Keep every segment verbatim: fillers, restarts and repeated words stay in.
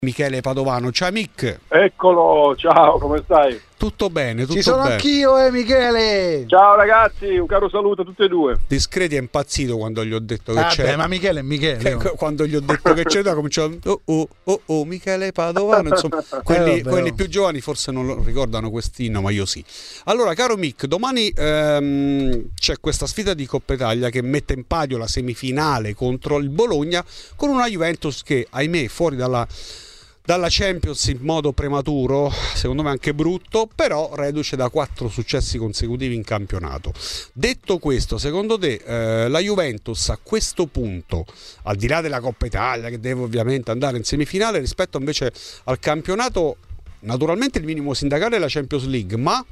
Michele Padovano. Ciao Mick. Eccolo, ciao, come stai? Tutto bene, tutto Ci sono bene. anch'io, eh Michele. Ciao ragazzi, un caro saluto a tutti e due. Discreti è impazzito quando gli ho detto che Ah, c'è. beh, ma Michele è Michele. Che, quando gli ho detto che c'è, da cominciato oh oh oh oh Michele Padovano, insomma, quelli, eh, vabbè, quelli oh. più giovani forse non lo ricordano quest'inno, ma io sì. Allora, caro Mick, domani ehm, c'è questa sfida di Coppa Italia che mette in palio la semifinale contro il Bologna con una Juventus che, ahimè, fuori dalla dalla Champions in modo prematuro, secondo me anche brutto, però reduce da quattro successi consecutivi in campionato. Detto questo, secondo te eh, la Juventus a questo punto, al di là della Coppa Italia che deve ovviamente andare in semifinale, rispetto invece al campionato, naturalmente il minimo sindacale è la Champions League, ma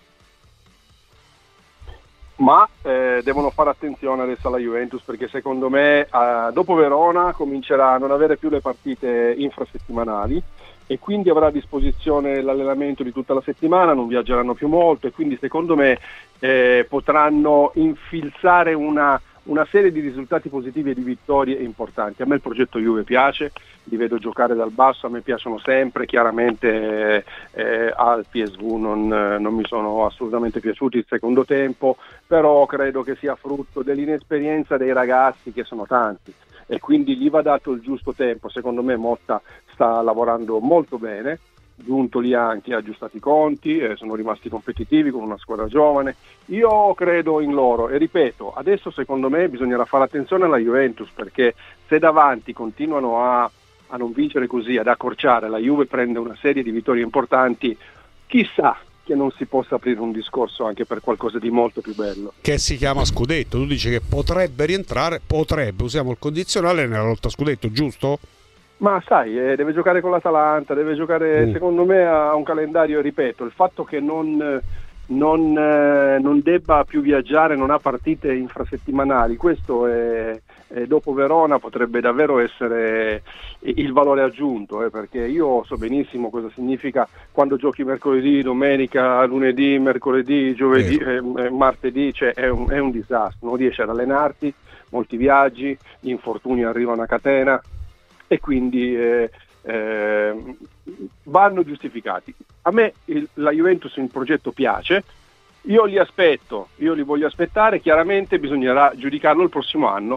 Ma eh, devono fare attenzione adesso alla Juventus, perché secondo me eh, dopo Verona comincerà a non avere più le partite infrasettimanali e quindi avrà a disposizione l'allenamento di tutta la settimana, non viaggeranno più molto e quindi secondo me eh, potranno infilzare una, una serie di risultati positivi e di vittorie importanti. A me il progetto Juve piace, li vedo giocare dal basso, a me piacciono sempre, chiaramente eh, al P S V non, non mi sono assolutamente piaciuti il secondo tempo, però credo che sia frutto dell'inesperienza dei ragazzi, che sono tanti, e quindi gli va dato il giusto tempo. Secondo me Motta sta lavorando molto bene, giunto lì anche ha aggiustato i conti, eh, sono rimasti competitivi con una squadra giovane. Io credo in loro e ripeto, adesso secondo me bisognerà fare attenzione alla Juventus, perché se davanti continuano a, a non vincere così, ad accorciare, la Juve prende una serie di vittorie importanti, chissà che non si possa aprire un discorso anche per qualcosa di molto più bello. che si chiama scudetto. Tu dici che potrebbe rientrare, potrebbe, usiamo il condizionale, nella lotta a scudetto, giusto? Ma sai, eh, deve giocare con l'Atalanta, deve giocare, Mm. secondo me ha un calendario, ripeto, il fatto che non, non, eh, non debba più viaggiare, non ha partite infrasettimanali, questo è, è dopo Verona potrebbe davvero essere il valore aggiunto, eh, perché io so benissimo cosa significa quando giochi mercoledì, domenica, lunedì, mercoledì, giovedì, eh, eh, martedì, cioè è un, è un disastro, non riesci ad allenarti, molti viaggi, gli infortuni arrivano a catena, e quindi eh, eh, vanno giustificati. A me il, la Juventus in progetto piace, io li aspetto, io li voglio aspettare, chiaramente bisognerà giudicarlo il prossimo anno,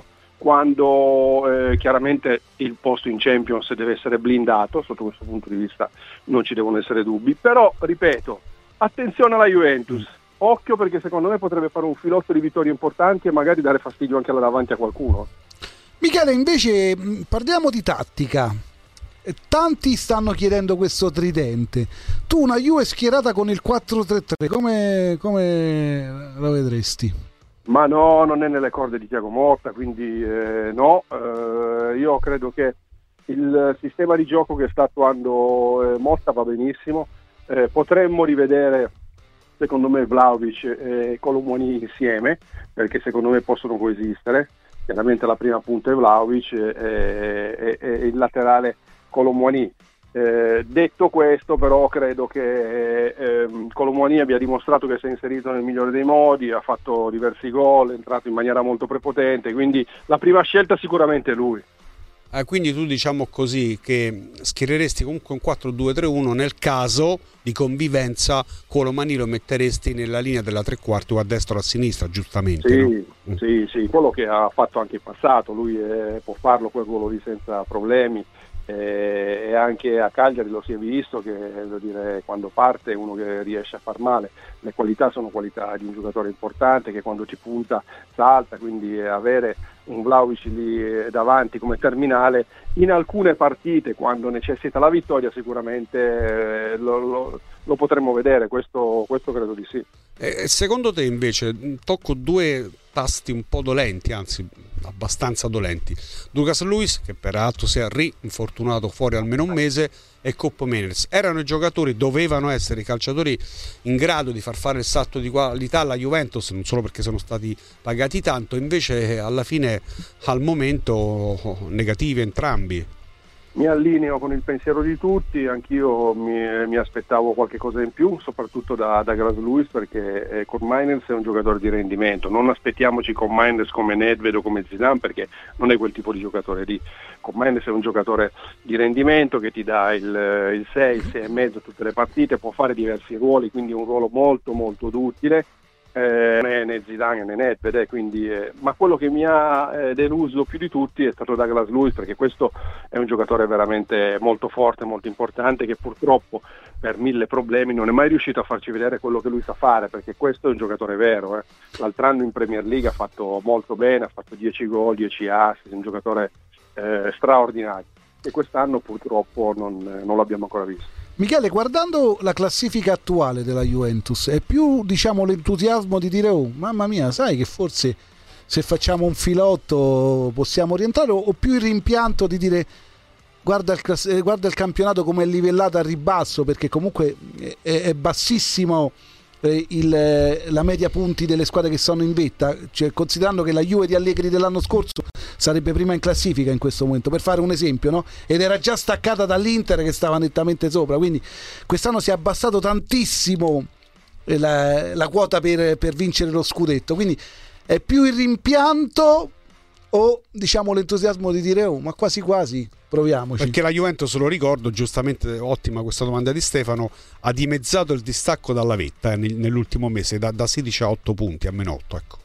quando eh, chiaramente il posto in Champions deve essere blindato, sotto questo punto di vista non ci devono essere dubbi, però ripeto, attenzione alla Juventus, occhio, perché secondo me potrebbe fare un filotto di vittorie importanti e magari dare fastidio anche là davanti a qualcuno. Michele, invece mh, parliamo di tattica. Eh, Tanti stanno chiedendo questo tridente. Tu una Juve schierata con il quattro tre tre, come, come la vedresti? Ma no, non è nelle corde di Thiago Motta, quindi eh, no, eh, io credo che il sistema di gioco che sta attuando eh, Motta va benissimo, eh, potremmo rivedere secondo me Vlahovic e Colomoni insieme, perché secondo me possono coesistere. Chiaramente la prima punta è Vlahovic e, e, e il laterale Colomoni. Eh, detto questo, però, credo che eh, Colomoni abbia dimostrato che si è inserito nel migliore dei modi, ha fatto diversi gol, è entrato in maniera molto prepotente, quindi la prima scelta sicuramente è lui. Eh, quindi tu, diciamo così, che schiereresti comunque un quattro due tre uno nel caso di convivenza, Colomani lo metteresti nella linea della tre quarti o a destra o a sinistra, giustamente, Sì, no? sì, sì, quello che ha fatto anche in passato, lui eh, può farlo quel ruolo lì senza problemi, eh, e anche a Cagliari lo si è visto che, devo dire, quando parte è uno che riesce a far male. Le qualità sono qualità di un giocatore importante che quando ci punta salta, quindi eh, avere un Vlahovic lì eh, davanti come terminale in alcune partite, quando necessita la vittoria, sicuramente eh, lo, lo, lo potremmo vedere, questo, questo credo di sì. E secondo te invece, tocco due tasti un po' dolenti, anzi abbastanza dolenti. Lucas Luis, che peraltro si è rinfortunato fuori almeno un mese, e Coppo Meners erano i giocatori, dovevano essere i calciatori in grado di far fare il salto di qualità alla Juventus, non solo perché sono stati pagati tanto, invece alla fine al momento negativi entrambi. Mi allineo con il pensiero di tutti, anch'io mi, mi aspettavo qualche cosa in più, soprattutto da, da Gras Lewis, perché eh, con Mainz è un giocatore di rendimento. Non aspettiamoci con Mainz come Nedved o come Zidane, perché non è quel tipo di giocatore lì. Con Mainz è un giocatore di rendimento che ti dà il, il sei, il sei e mezzo tutte le partite, può fare diversi ruoli, quindi un ruolo molto molto utile. Eh, né, né Zidane né Nedved, eh, quindi, eh, ma quello che mi ha eh, deluso più di tutti è stato Douglas Luiz, perché questo è un giocatore veramente molto forte, molto importante, che purtroppo per mille problemi non è mai riuscito a farci vedere quello che lui sa fare, perché questo è un giocatore vero. Eh. L'altro anno in Premier League ha fatto molto bene, ha fatto dieci gol, dieci assist, è un giocatore eh, straordinario, e quest'anno purtroppo non, non l'abbiamo ancora visto. Michele, guardando la classifica attuale della Juventus, è più, diciamo, l'entusiasmo di dire oh, mamma mia, sai che forse se facciamo un filotto possiamo rientrare, o più il rimpianto di dire guarda il, class- guarda il campionato come è livellato a ribasso, perché comunque è, è bassissimo eh, il, la media punti delle squadre che sono in vetta, cioè, considerando che la Juve di Allegri dell'anno scorso sarebbe prima in classifica in questo momento, per fare un esempio, no? Ed era già staccata dall'Inter che stava nettamente sopra, quindi quest'anno si è abbassato tantissimo la, la quota per, per vincere lo scudetto, quindi è più il rimpianto o diciamo l'entusiasmo di dire oh, ma quasi quasi proviamoci? Perché la Juventus, lo ricordo, giustamente, ottima questa domanda di Stefano, ha dimezzato il distacco dalla vetta eh, nell'ultimo mese, da, da sedici a otto punti, a meno otto, ecco.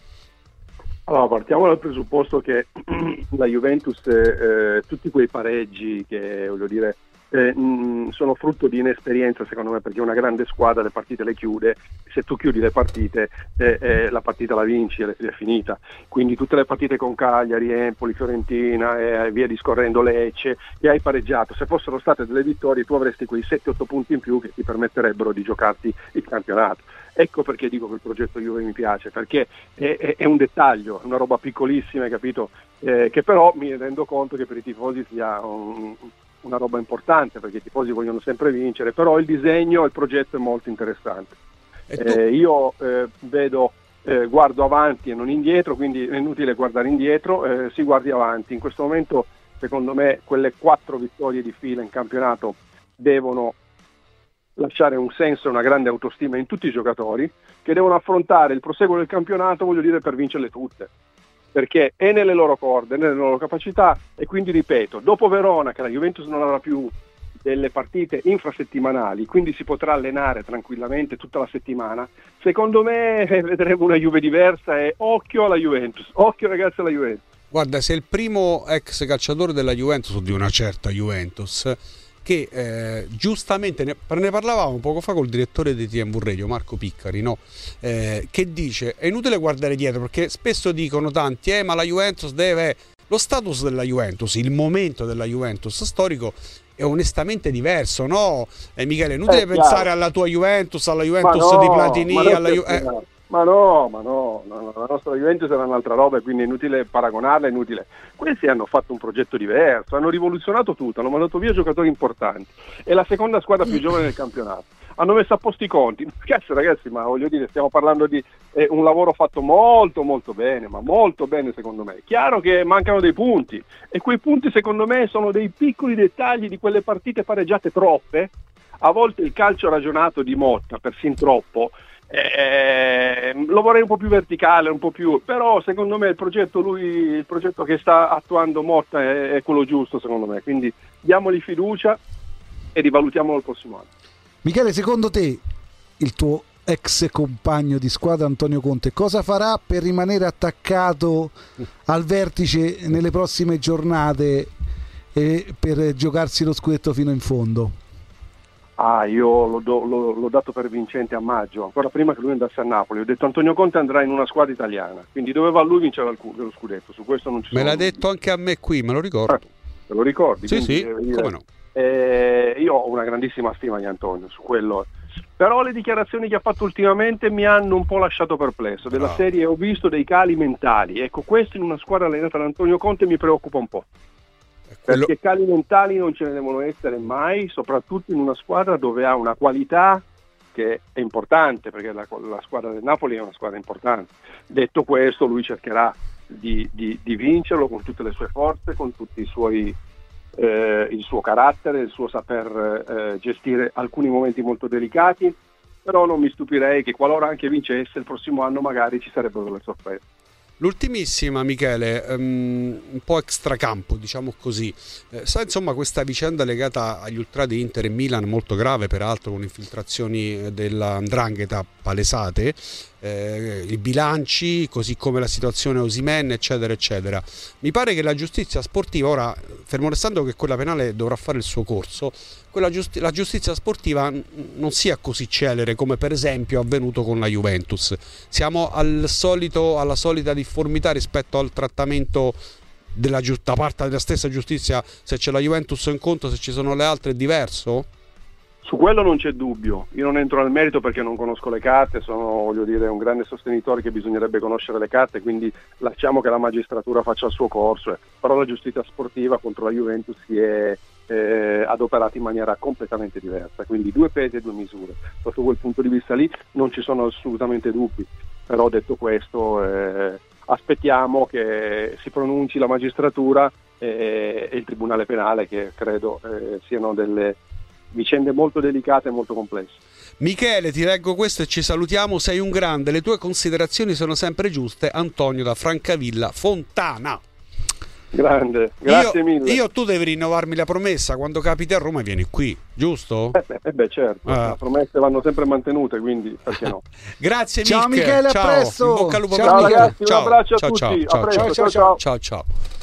Allora, partiamo dal presupposto che la Juventus, eh, tutti quei pareggi che, voglio dire, eh, mh, sono frutto di inesperienza, secondo me, perché una grande squadra le partite le chiude, se tu chiudi le partite eh, eh, la partita la vinci ed è finita. Quindi tutte le partite con Cagliari, Empoli, Fiorentina e eh, via discorrendo, Lecce, che hai pareggiato, se fossero state delle vittorie tu avresti quei sette otto punti in più che ti permetterebbero di giocarti il campionato. Ecco perché dico che il progetto Juve mi piace, perché è, è, è un dettaglio, è una roba piccolissima, capito? Eh, che però mi rendo conto che per i tifosi sia un, una roba importante, perché i tifosi vogliono sempre vincere, però il disegno, il progetto è molto interessante. Eh, io eh, vedo, eh, guardo avanti e non indietro, quindi è inutile guardare indietro, eh, si guardi avanti. In questo momento, secondo me, quelle quattro vittorie di fila in campionato devono lasciare un senso e una grande autostima in tutti i giocatori, che devono affrontare il proseguo del campionato, voglio dire, per vincerle tutte, perché è nelle loro corde, è nelle loro capacità. E quindi ripeto, dopo Verona, che la Juventus non avrà più delle partite infrasettimanali, quindi si potrà allenare tranquillamente tutta la settimana, secondo me eh, vedremo una Juve diversa, e occhio alla Juventus, occhio ragazzi alla Juventus. Guarda, sei il primo ex calciatore della Juventus, o di una certa Juventus, che eh, giustamente ne, ne parlavamo poco fa col direttore di T M V Radio, Marco Piccari, no? eh, che dice è inutile guardare dietro, perché spesso dicono tanti eh, ma la Juventus deve, lo status della Juventus, il momento della Juventus storico è onestamente diverso, no? Eh, Michele, è inutile eh, pensare chiaro. alla tua Juventus, alla Juventus no, di Platini, alla Ju- eh. Ma no, ma no, no, la nostra Juventus era un'altra roba, quindi è inutile paragonarla, è inutile. Questi hanno fatto un progetto diverso, hanno rivoluzionato tutto, hanno mandato via giocatori importanti, è la seconda squadra più giovane del campionato, hanno messo a posto i conti. Scherzo ragazzi, ma voglio dire, stiamo parlando di eh, un lavoro fatto molto molto bene, ma molto bene secondo me. Chiaro che mancano dei punti, e quei punti secondo me sono dei piccoli dettagli di quelle partite pareggiate troppe. A volte il calcio ragionato di Motta, persino troppo, Eh, lo vorrei un po' più verticale, un po' più, però secondo me il progetto lui il progetto che sta attuando Motta è, è quello giusto, secondo me, quindi diamogli fiducia e rivalutiamolo il prossimo anno. Michele, secondo te il tuo ex compagno di squadra Antonio Conte cosa farà per rimanere attaccato al vertice nelle prossime giornate e per giocarsi lo scudetto fino in fondo? Ah, io l'ho, do, l'ho, l'ho dato per vincente a maggio, ancora prima che lui andasse a Napoli. Ho detto Antonio Conte andrà in una squadra italiana, quindi doveva lui vincere lo scudetto, su questo non ci sono. Me l'ha detto anche a me qui, me lo ricordo. Eh, te lo ricordi? Sì, quindi, sì, eh, come no. Eh, io ho una grandissima stima di Antonio, su quello. Però le dichiarazioni che ha fatto ultimamente mi hanno un po' lasciato perplesso, della Bravo. serie ho visto dei cali mentali. Ecco, questo in una squadra allenata da Antonio Conte mi preoccupa un po'. Quello... Perché cali mentali non ce ne devono essere mai, soprattutto in una squadra dove ha una qualità che è importante, perché la, la squadra del Napoli è una squadra importante. Detto questo, lui cercherà di, di, di vincerlo con tutte le sue forze, con tutti i suoi eh, il suo carattere, il suo saper eh, gestire alcuni momenti molto delicati, però non mi stupirei che qualora anche vincesse il prossimo anno magari ci sarebbero delle sorprese. L'ultimissima, Michele, um, un po' extracampo, diciamo così. Eh, sa, insomma, questa vicenda legata agli ultra di Inter e Milan, molto grave peraltro, con infiltrazioni della 'ndrangheta palesate, eh, i bilanci, così come la situazione Osimhen, eccetera, eccetera. Mi pare che la giustizia sportiva, ora, fermo restando che quella penale dovrà fare il suo corso, quella giusti- la giustizia sportiva non sia così celere come per esempio è avvenuto con la Juventus. Siamo al solito, alla solita difformità rispetto al trattamento della giu- da parte della stessa giustizia. Se c'è la Juventus in conto, se ci sono le altre è diverso? Su quello non c'è dubbio, io non entro nel merito perché non conosco le carte, sono, voglio dire, un grande sostenitore che bisognerebbe conoscere le carte, quindi lasciamo che la magistratura faccia il suo corso, eh. Però la giustizia sportiva contro la Juventus si è eh, adoperata in maniera completamente diversa, quindi due pesi e due misure. Sotto quel punto di vista lì non ci sono assolutamente dubbi, però detto questo eh, aspettiamo che si pronunci la magistratura e, e il Tribunale Penale, che credo eh, siano delle vicende molto delicate e molto complesse. Michele, ti leggo questo e ci salutiamo. Sei un grande, le tue considerazioni sono sempre giuste. Antonio da Francavilla Fontana. Grande, grazie io, mille. Io tu devi rinnovarmi la promessa, quando capiti a Roma vieni qui, giusto? Eh beh, eh beh certo, ah. Le promesse vanno sempre mantenute, quindi perché no? Grazie ciao Michele, Michele, ciao. A presto. In bocca al lupo Ciao per ragazzi, ciao. un abbraccio a ciao, tutti, ciao, a presto, ciao, ciao ciao. ciao, ciao.